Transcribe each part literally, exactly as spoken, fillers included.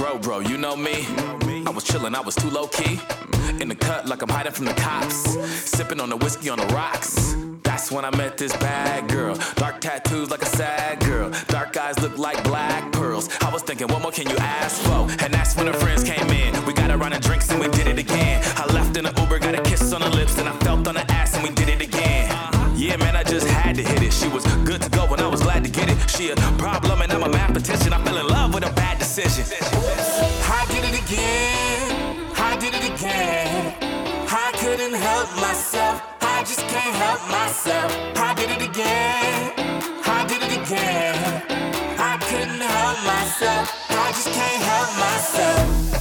Bro, bro, you know me. I was chillin', I was too low-key. In the cut like I'm hiding from the cops. Sipping on the whiskey on the rocks. That's when I met this bad girl. Dark tattoos like a sad girl. Dark eyes look like black pearls. I was thinking, what more can you ask for? And that's when her friends came in. We got a round of drinks and we did it again. I left in an Uber, got a kiss on the lips, and I felt on her ass and we did it again. Yeah, man, I just had to hit it. She was good to go and I was glad to get it. She a problem and I'm a mathematician. I fell in love with a bad decision. I did it again. I did it again. I couldn't help myself. I just can't help myself. I did it again. I did it again. I couldn't help myself. I just can't help myself.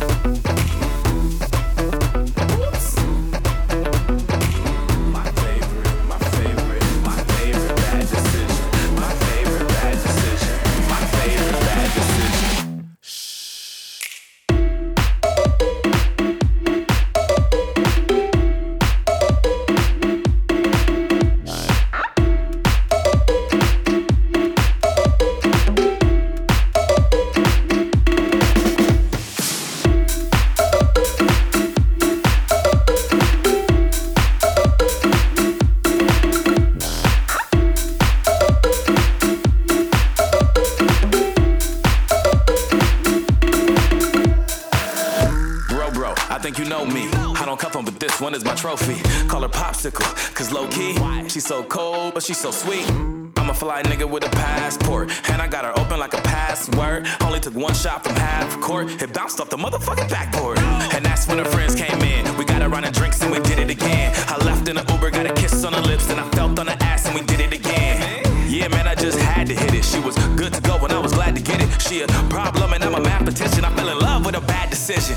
One is my trophy, call her Popsicle, cause low-key, she's so cold, but she's so sweet. I'm a fly nigga with a passport, and I got her open like a password. Only took one shot from half court, it bounced off the motherfucking backboard. And that's when her friends came in, we got a round of drinks and we did it again. I left in an Uber, got a kiss on her lips, and I felt on her ass and we did it again. Yeah, man, I just had to hit it. She was good to go and I was glad to get it. She a problem and I'm a mathematician. I fell in love with a bad decision.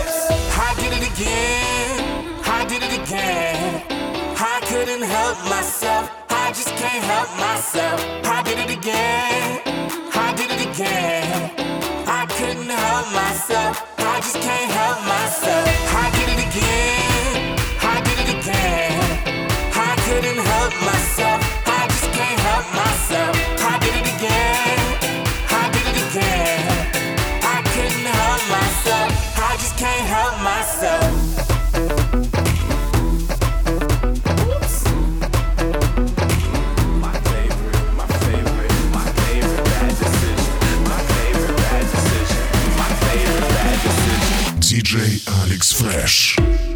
I did it again. I did it again. I couldn't help myself. I just can't help myself. I did it again. I did it again. I couldn't help myself. I just can't help myself. I did it again. I did it again. I couldn't help myself. I just can't help myself. I did it again. I did it again. I couldn't help myself. I just can't help myself. ди джей Alex Fresh.